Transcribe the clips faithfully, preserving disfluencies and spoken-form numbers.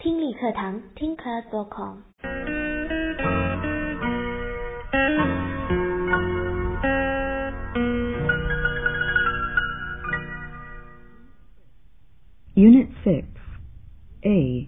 听力课堂听 class dot com。 Unit six, A.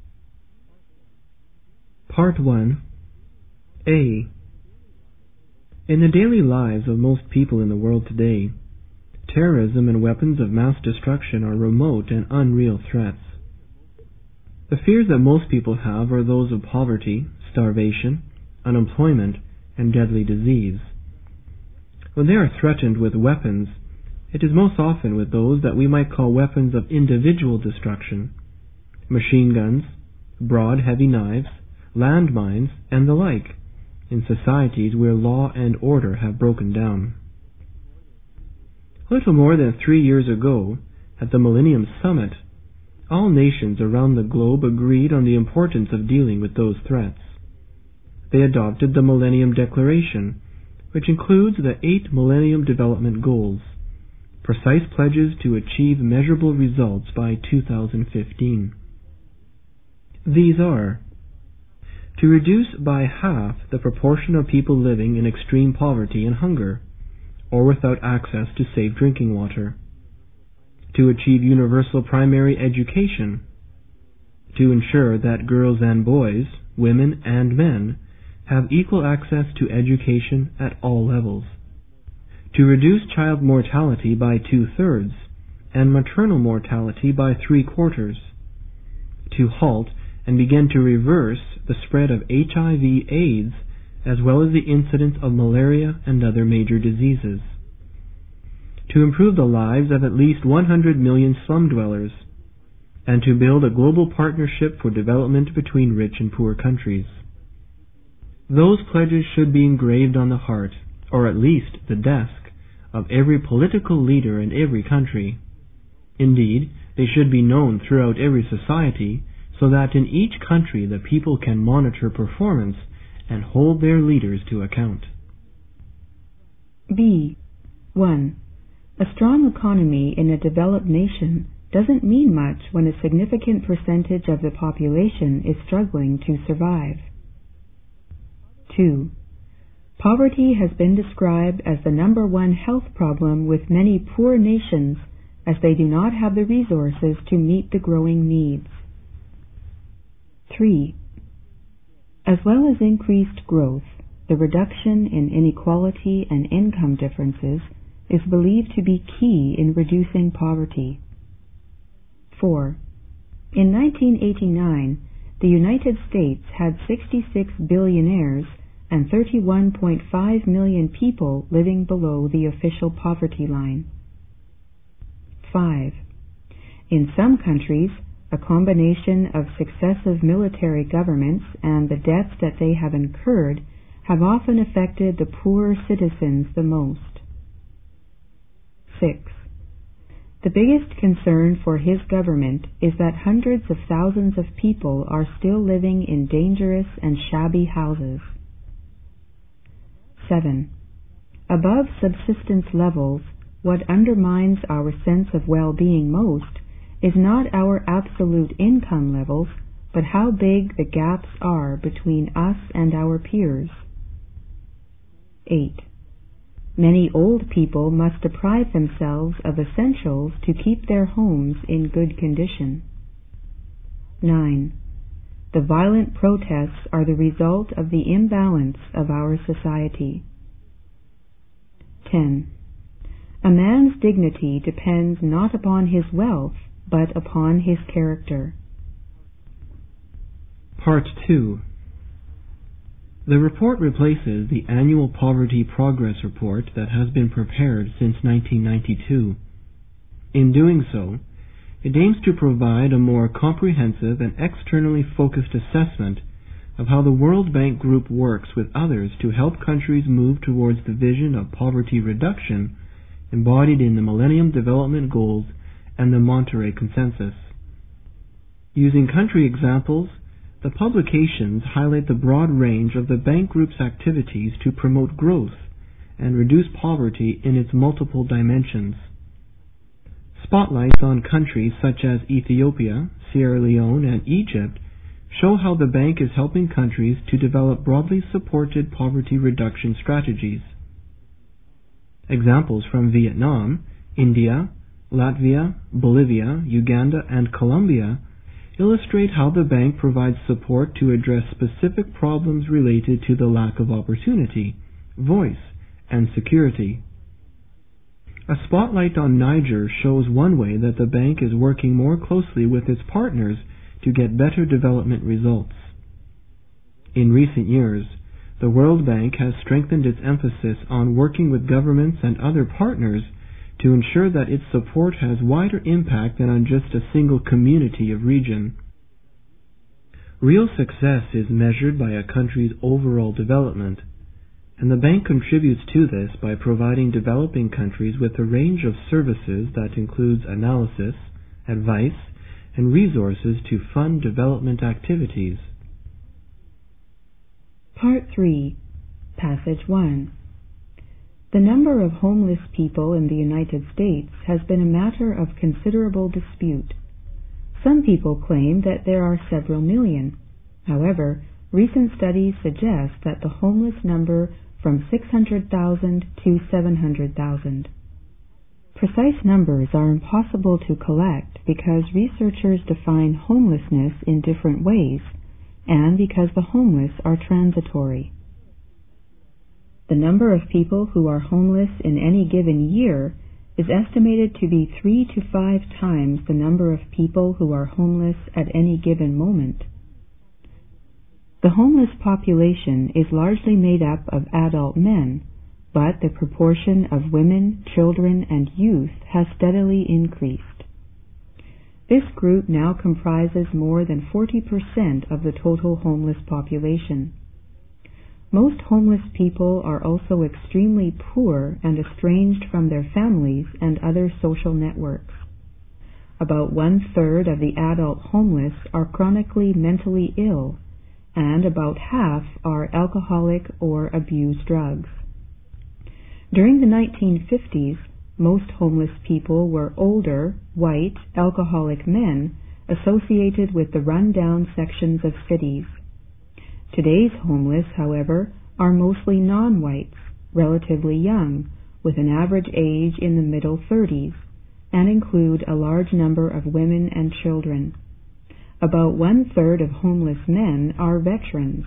Part one, A. In the daily lives of most people in the world today, terrorism and weapons of mass destruction are remote and unreal threats. The fears that most people have are those of poverty, starvation, unemployment, and deadly disease. When they are threatened with weapons, it is most often with those that we might call weapons of individual destruction, machine guns, broad heavy knives, landmines, and the like, in societies where law and order have broken down. A little more than three years ago, at the Millennium Summit, all nations around the globe agreed on the importance of dealing with those threats. They adopted the Millennium Declaration, which includes the eight Millennium Development Goals, precise pledges to achieve measurable results by two thousand fifteen. These are: to reduce by half the proportion of people living in extreme poverty and hunger, or without access to safe drinking water; to achieve universal primary education; to ensure that girls and boys, women and men, have equal access to education at all levels; to reduce child mortality by two-thirds and maternal mortality by three-quarters; to halt and begin to reverse the spread of H I V AIDS as well as the incidence of malaria and other major diseases; to improve the lives of at least one hundred million slum dwellers; and to build a global partnership for development between rich and poor countries. Those pledges should be engraved on the heart, or at least the desk, of every political leader in every country. Indeed, they should be known throughout every society, so that in each country the people can monitor performance and hold their leaders to account. B. one. A strong economy in a developed nation doesn't mean much when a significant percentage of the population is struggling to survive. two. Poverty has been described as the number one health problem with many poor nations, as they do not have the resources to meet the growing needs. three. As well as increased growth, the reduction in inequality and income differences is believed to be key in reducing poverty. four. In nineteen eighty-nine, the United States had sixty-six billionaires and thirty-one point five million people living below the official poverty line. five. In some countries, a combination of successive military governments and the debts that they have incurred have often affected the poorer citizens the most. six. The biggest concern for his government is that hundreds of thousands of people are still living in dangerous and shabby houses. seven. Above subsistence levels, what undermines our sense of well-being most is not our absolute income levels, but how big the gaps are between us and our peers. eight. Many old people must deprive themselves of essentials to keep their homes in good condition. nine. The violent protests are the result of the imbalance of our society. ten. A man's dignity depends not upon his wealth, but upon his character. Part two. The report replaces the annual Poverty Progress Report that has been prepared since nineteen ninety-two. In doing so, it aims to provide a more comprehensive and externally focused assessment of how the World Bank Group works with others to help countries move towards the vision of poverty reduction embodied in the Millennium Development Goals and the Monterey Consensus. Using country examples, the publications highlight the broad range of the Bank Group's activities to promote growth and reduce poverty in its multiple dimensions. Spotlights on countries such as Ethiopia, Sierra Leone, and Egypt show how the bank is helping countries to develop broadly supported poverty reduction strategies. Examples from Vietnam, India, Latvia, Bolivia, Uganda, and Colombia illustrate how the bank provides support to address specific problems related to the lack of opportunity, voice, and security. A spotlight on Niger shows one way that the bank is working more closely with its partners to get better development results. In recent years, the World Bank has strengthened its emphasis on working with governments and other partners to ensure that its support has wider impact than on just a single community of region. Real success is measured by a country's overall development, and the bank contributes to this by providing developing countries with a range of services that includes analysis, advice, and resources to fund development activities. Part three, Passage one. The number of homeless people in the United States has been a matter of considerable dispute. Some people claim that there are several million. However, recent studies suggest that the homeless number from six hundred thousand to seven hundred thousand. Precise numbers are impossible to collect because researchers define homelessness in different ways, and because the homeless are transitory. The number of people who are homeless in any given year is estimated to be three to five times the number of people who are homeless at any given moment. The homeless population is largely made up of adult men, but the proportion of women, children, and youth has steadily increased. This group now comprises more than forty percent of the total homeless population. Most homeless people are also extremely poor and estranged from their families and other social networks. About one-third of the adult homeless are chronically mentally ill, and about half are alcoholic or abuse drugs. During the nineteen fifties, most homeless people were older, white, alcoholic men associated with the run-down sections of cities. Today's homeless, however, are mostly non-whites, relatively young, with an average age in the middle thirties, and include a large number of women and children. About one-third of homeless men are veterans.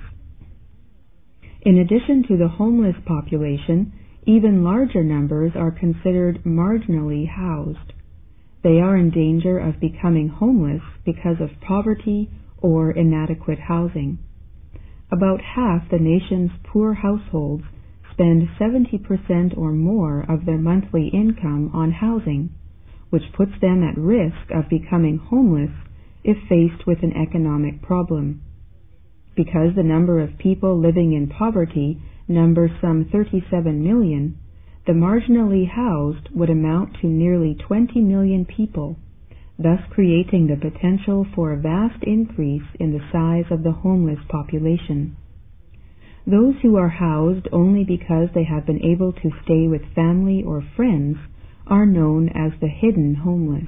In addition to the homeless population, even larger numbers are considered marginally housed. They are in danger of becoming homeless because of poverty or inadequate housing. About half the nation's poor households spend seventy percent or more of their monthly income on housing, which puts them at risk of becoming homeless if faced with an economic problem. Because the number of people living in poverty numbers some thirty-seven million, the marginally housed would amount to nearly twenty million people, thus creating the potential for a vast increase in the size of the homeless population. Those who are housed only because they have been able to stay with family or friends are known as the hidden homeless.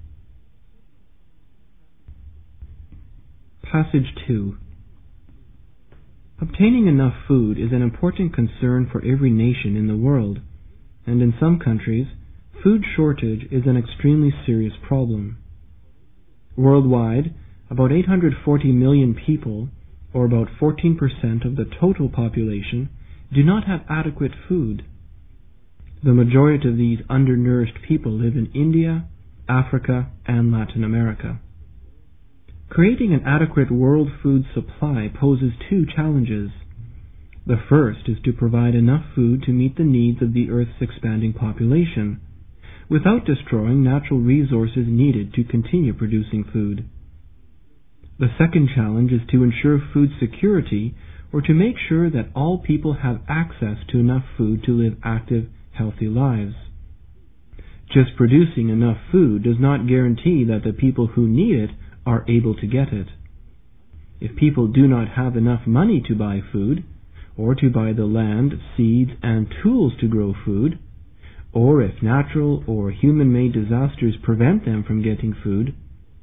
Passage two. Obtaining enough food is an important concern for every nation in the world, and in some countries, food shortage is an extremely serious problem. Worldwide, about eight hundred forty million people, or about fourteen percent of the total population, do not have adequate food. The majority of these undernourished people live in India, Africa, and Latin America. Creating an adequate world food supply poses two challenges. The first is to provide enough food to meet the needs of the Earth's expanding population, without destroying natural resources needed to continue producing food. The second challenge is to ensure food security, or to make sure that all people have access to enough food to live active, healthy lives. Just producing enough food does not guarantee that the people who need it are able to get it. If people do not have enough money to buy food, or to buy the land, seeds, and tools to grow food, or if natural or human-made disasters prevent them from getting food,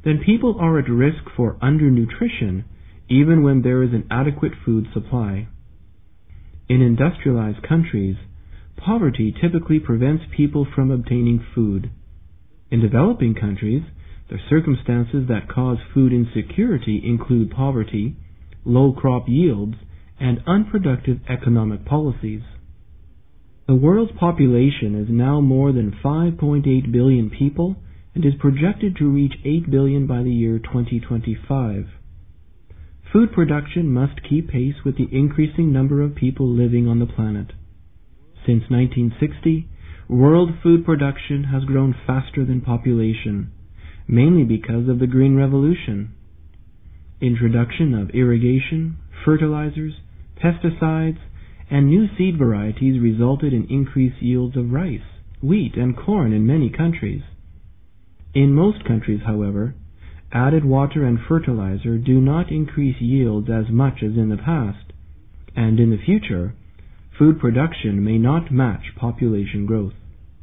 then people are at risk for undernutrition even when there is an adequate food supply. In industrialized countries, poverty typically prevents people from obtaining food. In developing countries, the circumstances that cause food insecurity include poverty, low crop yields, and unproductive economic policies. The world's population is now more than five point eight billion people and is projected to reach eight billion by the year twenty twenty-five. Food production must keep pace with the increasing number of people living on the planet. Since nineteen sixty, world food production has grown faster than population, mainly because of the Green Revolution. Introduction of irrigation, fertilizers, pesticides, and new seed varieties resulted in increased yields of rice, wheat, and corn in many countries. In most countries, however, added water and fertilizer do not increase yields as much as in the past, and in the future, food production may not match population growth.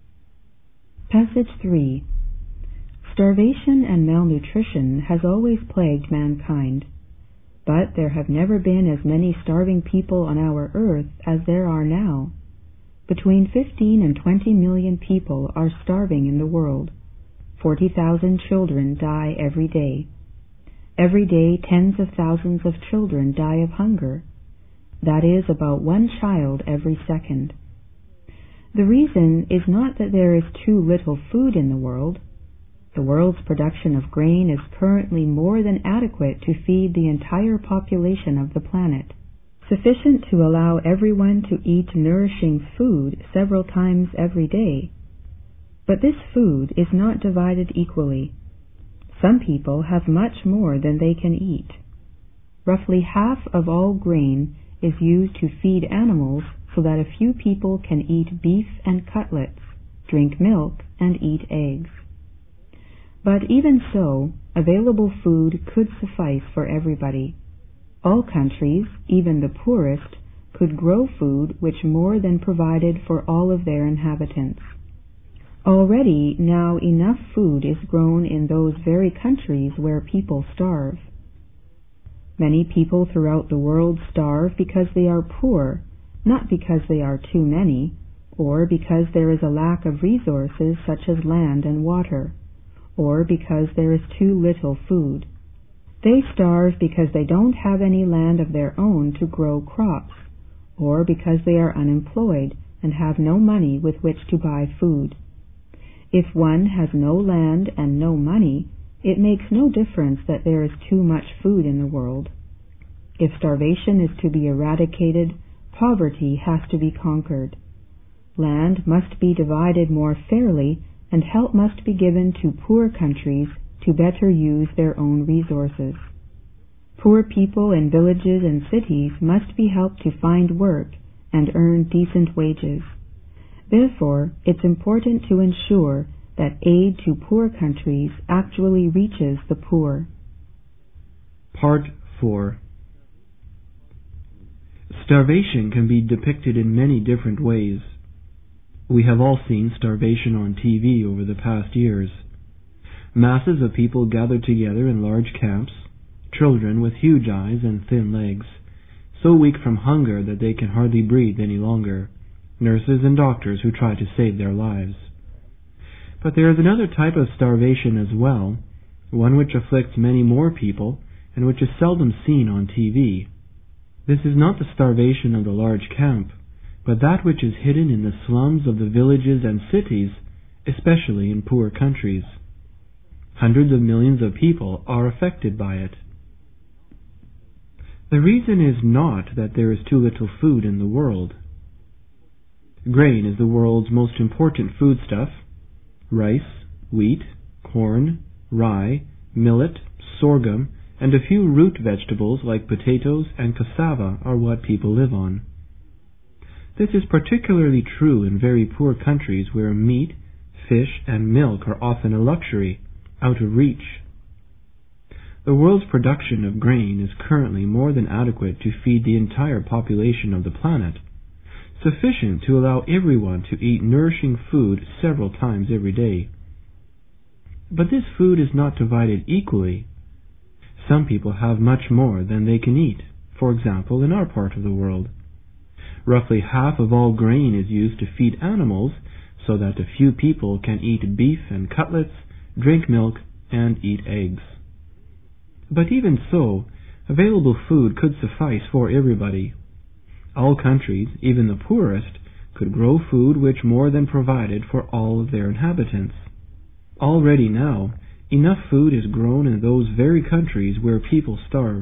Passage three. Starvation and malnutrition has always plagued mankind, but there have never been as many starving people on our earth as there are now. Between fifteen and twenty million people are starving in the world. Forty thousand children die every day. Every day tens of thousands of children die of hunger. That is about one child every second. The reason is not that there is too little food in the world. The world's production of grain is currently more than adequate to feed the entire population of the planet, sufficient to allow everyone to eat nourishing food several times every day. But this food is not divided equally. Some people have much more than they can eat. Roughly half of all grain is used to feed animals so that a few people can eat beef and cutlets, drink milk, and eat eggs. But even so, available food could suffice for everybody. All countries, even the poorest, could grow food which more than provided for all of their inhabitants. Already now enough food is grown in those very countries where people starve. Many people throughout the world starve because they are poor, not because they are too many, or because there is a lack of resources such as land and water, or because there is too little food. They starve because they don't have any land of their own to grow crops, or because they are unemployed and have no money with which to buy food. If one has no land and no money, it makes no difference that there is too much food in the world. If starvation is to be eradicated, poverty has to be conquered. Land must be divided more fairly, and help must be given to poor countries to better use their own resources. Poor people in villages and cities must be helped to find work and earn decent wages. Therefore, it's important to ensure that aid to poor countries actually reaches the poor. Part four. Starvation can be depicted in many different ways. We have all seen starvation on T V over the past years. Masses of people gathered together in large camps, children with huge eyes and thin legs, so weak from hunger that they can hardly breathe any longer, nurses and doctors who try to save their lives. But there is another type of starvation as well, one which afflicts many more people and which is seldom seen on T V. This is not the starvation of the large camp, but that which is hidden in the slums of the villages and cities, especially in poor countries. Hundreds of millions of people are affected by it. The reason is not that there is too little food in the world. Grain is the world's most important foodstuff. Rice, wheat, corn, rye, millet, sorghum, and a few root vegetables like potatoes and cassava are what people live on. This is particularly true in very poor countries where meat, fish, and milk are often a luxury, out of reach. The world's production of grain is currently more than adequate to feed the entire population of the planet, sufficient to allow everyone to eat nourishing food several times every day. But this food is not divided equally. Some people have much more than they can eat, for example, in our part of the world. Roughly half of all grain is used to feed animals so that a few people can eat beef and cutlets, drink milk, and eat eggs. But even so, available food could suffice for everybody. All countries, even the poorest, could grow food which more than provided for all of their inhabitants. Already now, enough food is grown in those very countries where people starve.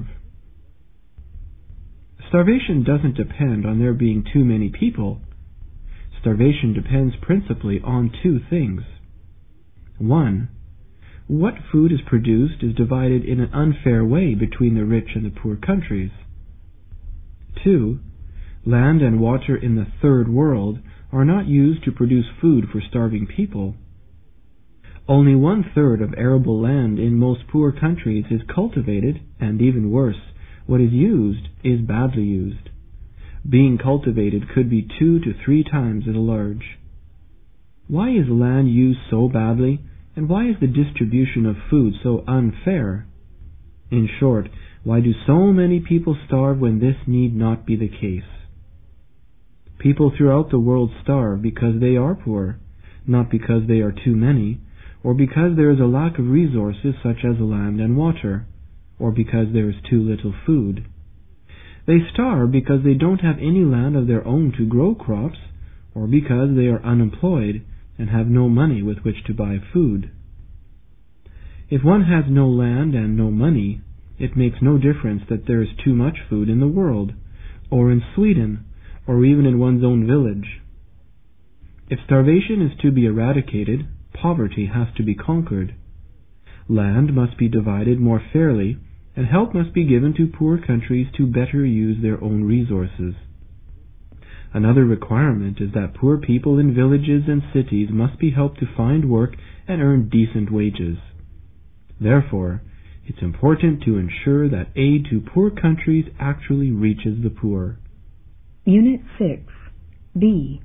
Starvation doesn't depend on there being too many people. Starvation depends principally on two things. One, what food is produced is divided in an unfair way between the rich and the poor countries. Two, land and water in the third world are not used to produce food for starving people. Only one-third of arable land in most poor countries is cultivated, and even worse, what is used is badly used. Being cultivated could be two to three times as large. Why is land used so badly, and why is the distribution of food so unfair? In short, why do so many people starve when this need not be the case? People throughout the world starve because they are poor, not because they are too many, or because there is a lack of resources such as land and water, or because there is too little food. They starve because they don't have any land of their own to grow crops, or because they are unemployed and have no money with which to buy food. If one has no land and no money, it makes no difference that there is too much food in the world, or in Sweden, or even in one's own village. If starvation is to be eradicated, poverty has to be conquered. Land must be divided more fairly, and help must be given to poor countries to better use their own resources. Another requirement is that poor people in villages and cities must be helped to find work and earn decent wages. Therefore, it's important to ensure that aid to poor countries actually reaches the poor. Unit six, B.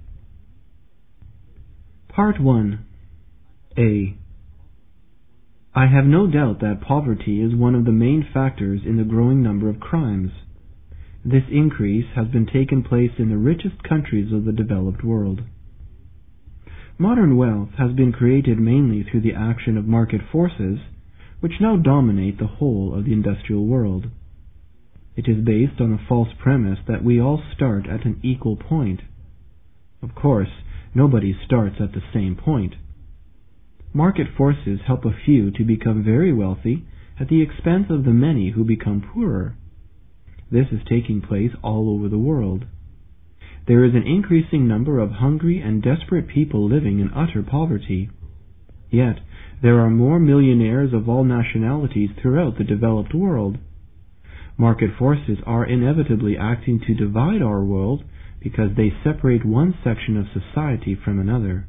Part one. A. I have no doubt that poverty is one of the main factors in the growing number of crimes. This increase has been taking place in the richest countries of the developed world. Modern wealth has been created mainly through the action of market forces, which now dominate the whole of the industrial world. It is based on a false premise that we all start at an equal point. Of course, nobody starts at the same point. Market forces help a few to become very wealthy at the expense of the many who become poorer. This is taking place all over the world. There is an increasing number of hungry and desperate people living in utter poverty. Yet, there are more millionaires of all nationalities throughout the developed world. Market forces are inevitably acting to divide our world because they separate one section of society from another.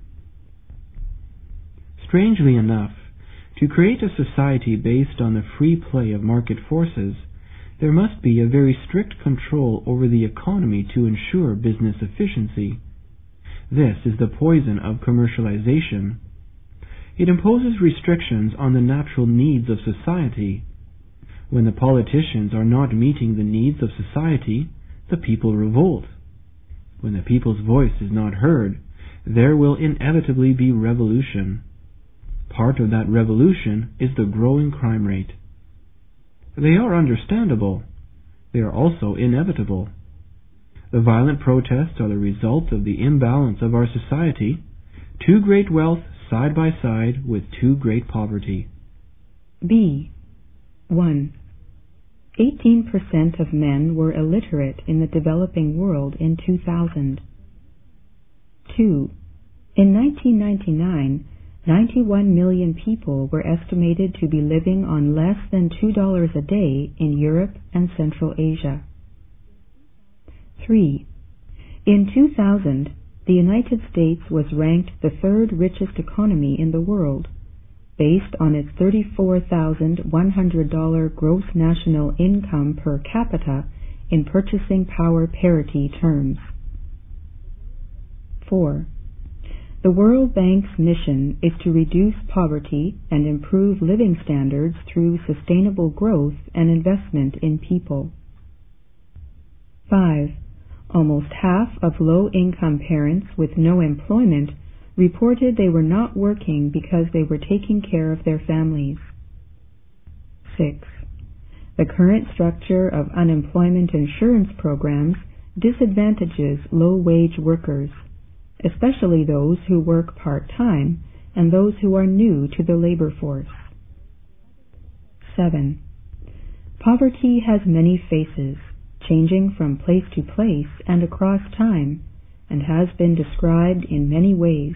Strangely enough, to create a society based on the free play of market forces, there must be a very strict control over the economy to ensure business efficiency. This is the poison of commercialization. It imposes restrictions on the natural needs of society. When the politicians are not meeting the needs of society, the people revolt. When the people's voice is not heard, there will inevitably be revolution. Part of that revolution is the growing crime rate. They are understandable. They are also inevitable. The violent protests are the result of the imbalance of our society, too great wealth side by side with too great poverty. B. one. eighteen percent of men were illiterate in the developing world in two thousand. two. In nineteen ninety-nine, ninety-one million people were estimated to be living on less than two dollars a day in Europe and Central Asia. three. In two thousand, the United States was ranked the third richest economy in the world, based on its thirty-four thousand one hundred dollars gross national income per capita in purchasing power parity terms. four. The World Bank's mission is to reduce poverty and improve living standards through sustainable growth and investment in people. five. Almost half of low-income parents with no employment reported they were not working because they were taking care of their families. six. The current structure of unemployment insurance programs disadvantages low-wage workers, especially those who work part-time and those who are new to the labor force. seven. Poverty has many faces, changing from place to place and across time, and has been described in many ways.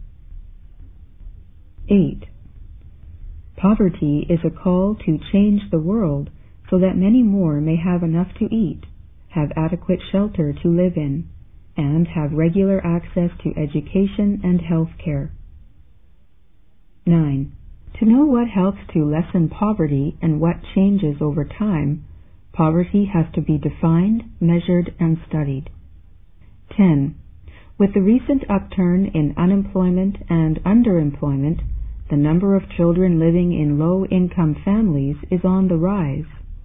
eight. Poverty is a call to change the world so that many more may have enough to eat, have adequate shelter to live in, and have regular access to education and health care. nine. To know what helps to lessen poverty and what changes over time, poverty has to be defined, measured, and studied. ten. With the recent upturn in unemployment and underemployment, the number of children living in low-income families is on the rise.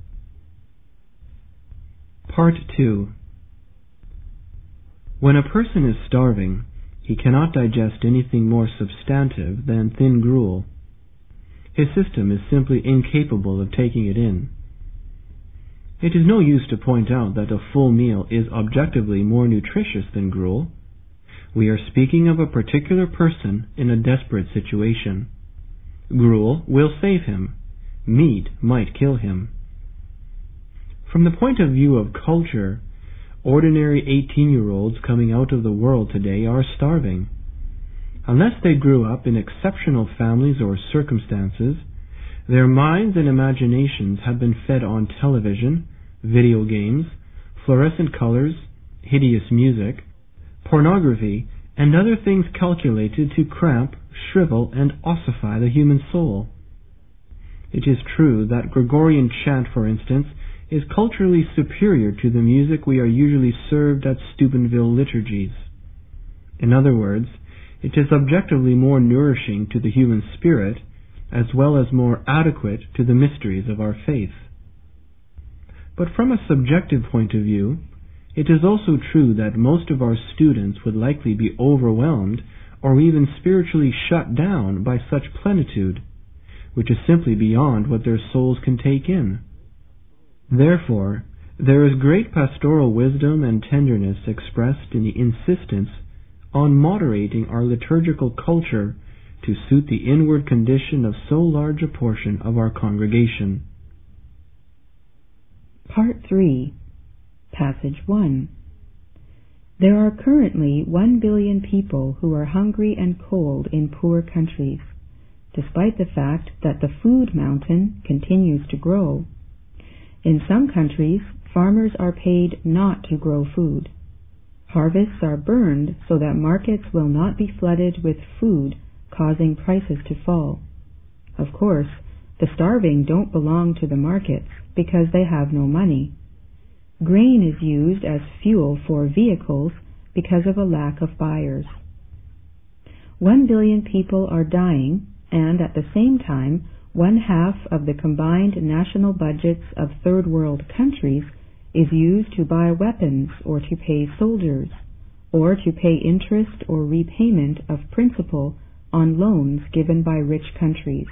Part two. When a person is starving, he cannot digest anything more substantive than thin gruel. His system is simply incapable of taking it in. It is no use to point out that a full meal is objectively more nutritious than gruel. We are speaking of a particular person in a desperate situation. Gruel will save him. Meat might kill him. From the point of view of culture, ordinary eighteen-year-olds coming out of the world today are starving. Unless they grew up in exceptional families or circumstances, their minds and imaginations have been fed on television, video games, fluorescent colors, hideous music, pornography, and other things calculated to cramp, shrivel, and ossify the human soul. It is true that Gregorian chant, for instance, is culturally superior to the music we are usually served at Steubenville liturgies. In other words, it is objectively more nourishing to the human spirit, as well as more adequate to the mysteries of our faith. But from a subjective point of view, it is also true that most of our students would likely be overwhelmed or even spiritually shut down by such plenitude, which is simply beyond what their souls can take in. Therefore, there is great pastoral wisdom and tenderness expressed in the insistence on moderating our liturgical culture to suit the inward condition of so large a portion of our congregation. Part three. Passage one. There are currently one billion people who are hungry and cold in poor countries, despite the fact that the food mountain continues to grow. In some countries, farmers are paid not to grow food. Harvests are burned so that markets will not be flooded with food, causing prices to fall. Of course, the starving don't belong to the markets because they have no money. Grain is used as fuel for vehicles because of a lack of buyers. One billion people are dying, and at the same time, one half of the combined national budgets of third world countries is used to buy weapons or to pay soldiers, or to pay interest or repayment of principal on loans given by rich countries.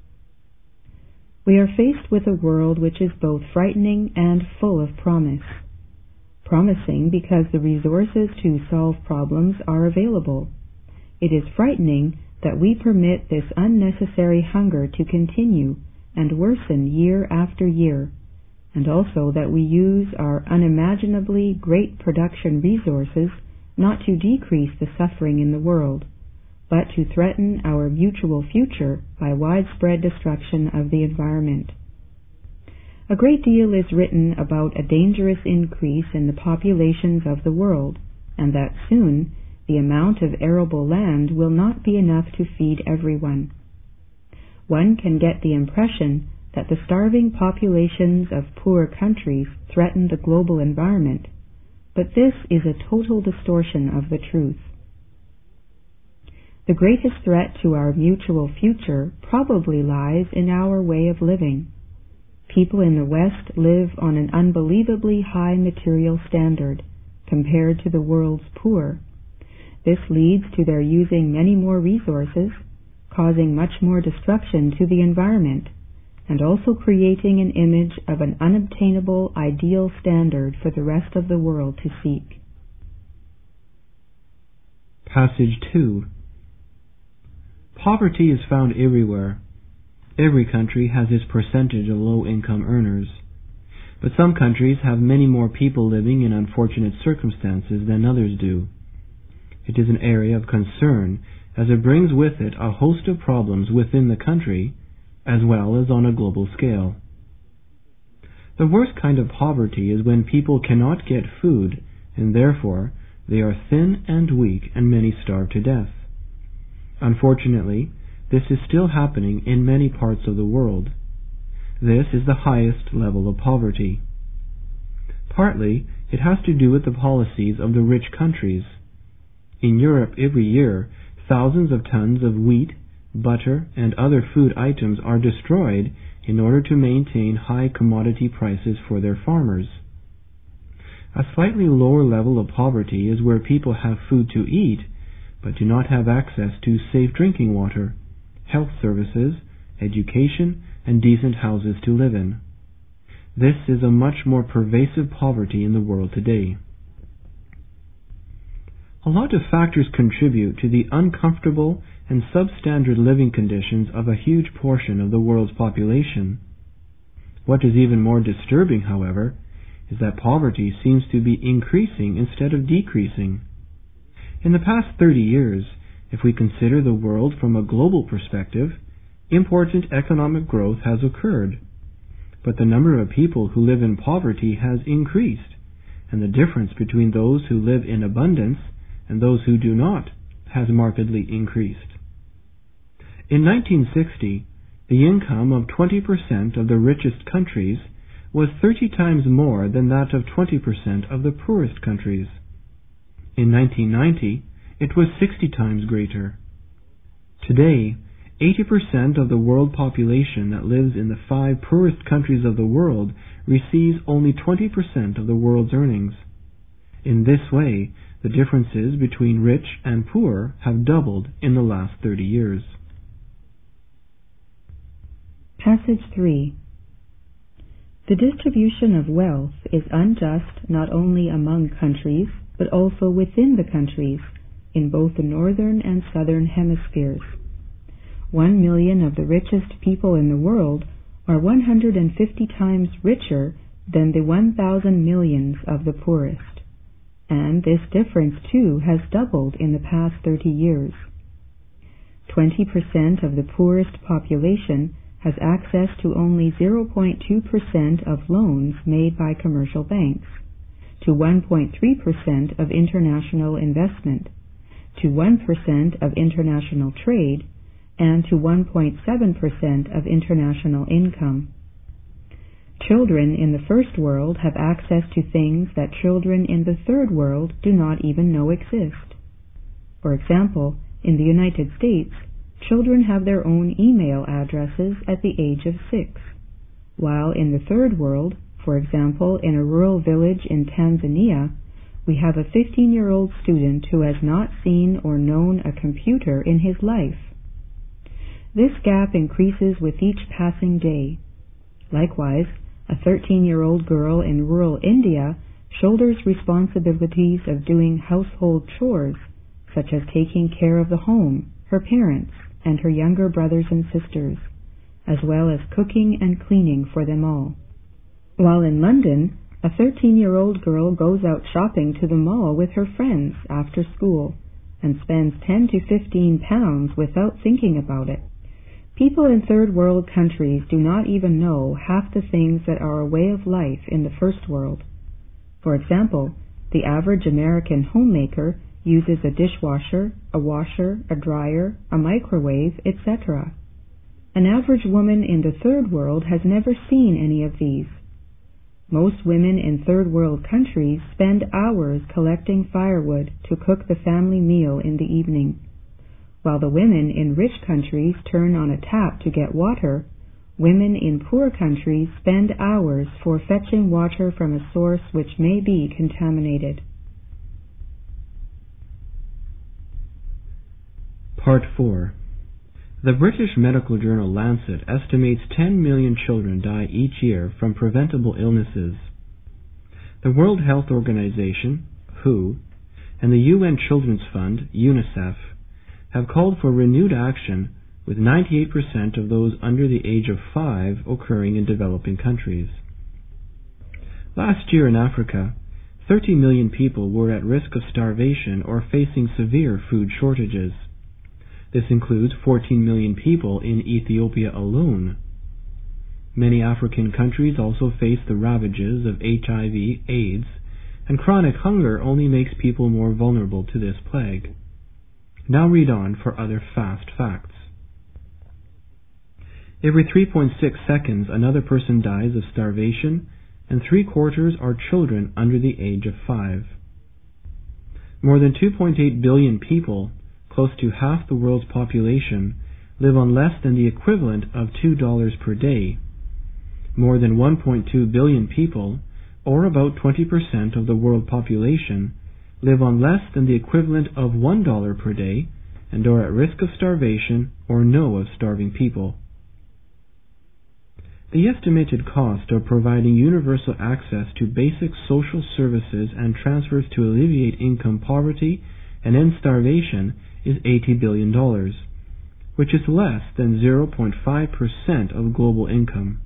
We are faced with a world which is both frightening and full of promise. Promising because the resources to solve problems are available. It is frightening that we permit this unnecessary hunger to continue and worsen year after year, and also that we use our unimaginably great production resources not to decrease the suffering in the world, but to threaten our mutual future by widespread destruction of the environment. A great deal is written about a dangerous increase in the populations of the world, and that soon the amount of arable land will not be enough to feed everyone. One can get the impression that the starving populations of poor countries threaten the global environment, but this is a total distortion of the truth. The greatest threat to our mutual future probably lies in our way of living. People in the West live on an unbelievably high material standard compared to the world's poor. This leads to their using many more resources, causing much more destruction to the environment, and also creating an image of an unobtainable ideal standard for the rest of the world to seek. Passage two. Poverty is found everywhere. Every country has its percentage of low-income earners, but some countries have many more people living in unfortunate circumstances than others do. It is an area of concern as it brings with it a host of problems within the country as well as on a global scale. The worst kind of poverty is when people cannot get food and therefore they are thin and weak and many starve to death. Unfortunately, this is still happening in many parts of the world. This is the highest level of poverty. Partly, it has to do with the policies of the rich countries. In Europe every year, thousands of tons of wheat, butter, and other food items are destroyed in order to maintain high commodity prices for their farmers. A slightly lower level of poverty is where people have food to eat, but do not have access to safe drinking water, health services, education, and decent houses to live in. This is a much more pervasive poverty in the world today. A lot of factors contribute to the uncomfortable and substandard living conditions of a huge portion of the world's population. What is even more disturbing, however, is that poverty seems to be increasing instead of decreasing. In the past thirty years, if we consider the world from a global perspective, important economic growth has occurred, but the number of people who live in poverty has increased, and the difference between those who live in abundance and those who do not has markedly increased. In nineteen sixty, the income of twenty percent of the richest countries was thirty times more than that of twenty percent of the poorest countries. In nineteen ninety, it was sixty times greater. Today, eighty percent of the world population that lives in the five poorest countries of the world receives only twenty percent of the world's earnings. In this way, the differences between rich and poor have doubled in the last thirty years. Passage three. The distribution of wealth is unjust not only among countries, but also within the countries, in both the northern and southern hemispheres. One million of the richest people in the world are one hundred fifty times richer than the one thousand millions of the poorest. And this difference, too, has doubled in the past thirty years. Twenty percent of the poorest population has access to only zero point two percent of loans made by commercial banks, to one point three percent of international investment, to one percent of international trade, and to one point seven percent of international income. Children in the first world have access to things that children in the third world do not even know exist. For example, in the United States, children have their own email addresses at the age of six, while in the third world, for example, in a rural village in Tanzania, we have a fifteen-year-old student who has not seen or known a computer in his life. This gap increases with each passing day. Likewise, a thirteen-year-old girl in rural India shoulders responsibilities of doing household chores, such as taking care of the home, her parents, and her younger brothers and sisters, as well as cooking and cleaning for them all. While in London, a thirteen-year-old girl goes out shopping to the mall with her friends after school and spends ten to fifteen pounds without thinking about it. People in third world countries do not even know half the things that are a way of life in the first world. For example, the average American homemaker uses a dishwasher, a washer, a dryer, a microwave, et cetera. An average woman in the third world has never seen any of these. Most women in third world countries spend hours collecting firewood to cook the family meal in the evening. While the women in rich countries turn on a tap to get water, women in poor countries spend hours for fetching water from a source which may be contaminated. Part four. The British medical journal Lancet estimates ten million children die each year from preventable illnesses. The World Health Organization, W H O, and the U N Children's Fund, UNICEF, have called for renewed action, with ninety-eight percent of those under the age of five occurring in developing countries. Last year in Africa, thirty million people were at risk of starvation or facing severe food shortages. This includes fourteen million people in Ethiopia alone. Many African countries also face the ravages of H I V, AIDS, and chronic hunger only makes people more vulnerable to this plague. Now read on for other fast facts. Every three point six seconds another person dies of starvation, and three quarters are children under the age of five. More than two point eight billion people, close to half the world's population, live on less than the equivalent of two dollars per day. More than one point two billion people, or about twenty percent of the world population, live on less than the equivalent of one dollar per day and are at risk of starvation or know of starving people. The estimated cost of providing universal access to basic social services and transfers to alleviate income poverty and end starvation is eighty billion dollars, which is less than zero point five percent of global income.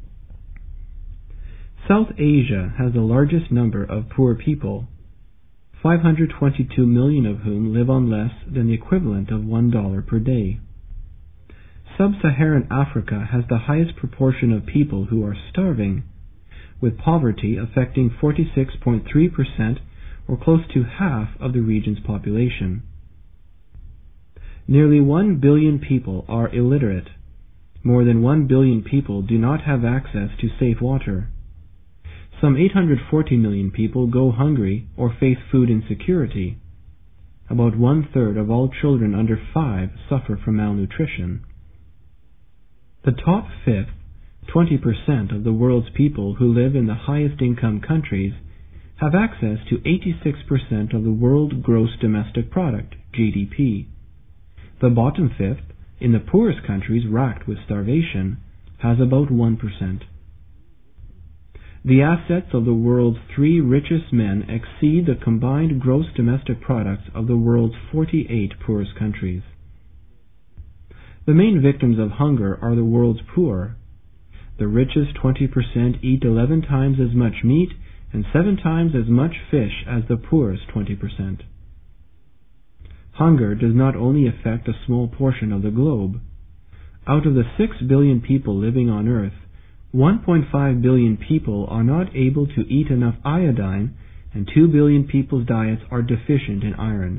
South Asia has the largest number of poor people, five hundred twenty-two million of whom live on less than the equivalent of one dollar per day. Sub-Saharan Africa has the highest proportion of people who are starving, with poverty affecting forty-six point three percent, or close to half of the region's population. Nearly one billion people are illiterate. More than one billion people do not have access to safe water. Some eight hundred forty million people go hungry or face food insecurity. About one-third of all children under five suffer from malnutrition. The top fifth, twenty percent of the world's people who live in the highest income countries, have access to eighty-six percent of the world gross domestic product, G D P. The bottom fifth, in the poorest countries racked with starvation, has about one percent. The assets of the world's three richest men exceed the combined gross domestic products of the world's forty-eight poorest countries. The main victims of hunger are the world's poor. The richest twenty percent eat eleven times as much meat and seven times as much fish as the poorest twenty percent. Hunger does not only affect a small portion of the globe. Out of the six billion people living on Earth, one point five billion people are not able to eat enough iodine, and two billion people's diets are deficient in iron.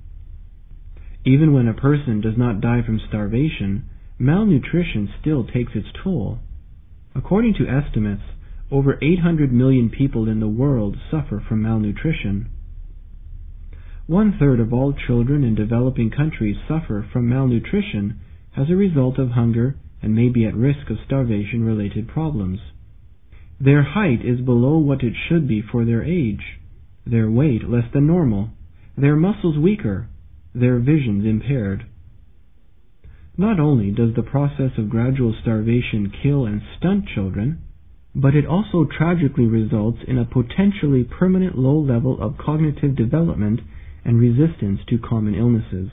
Even when a person does not die from starvation, malnutrition still takes its toll. According to estimates, over eight hundred million people in the world suffer from malnutrition. One-third of all children in developing countries suffer from malnutrition as a result of hunger and may be at risk of starvation-related problems. Their height is below what it should be for their age, their weight less than normal, their muscles weaker, their visions impaired. Not only does the process of gradual starvation kill and stunt children, but it also tragically results in a potentially permanent low level of cognitive development and resistance to common illnesses.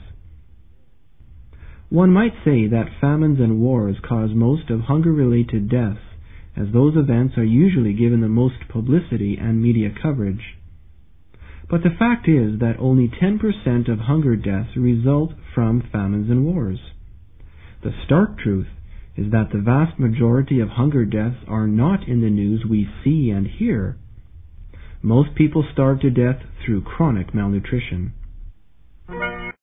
One might say that famines and wars cause most of hunger-related deaths, as those events are usually given the most publicity and media coverage. But the fact is that only ten percent of hunger deaths result from famines and wars. The stark truth is that the vast majority of hunger deaths are not in the news we see and hear. Most people starve to death through chronic malnutrition.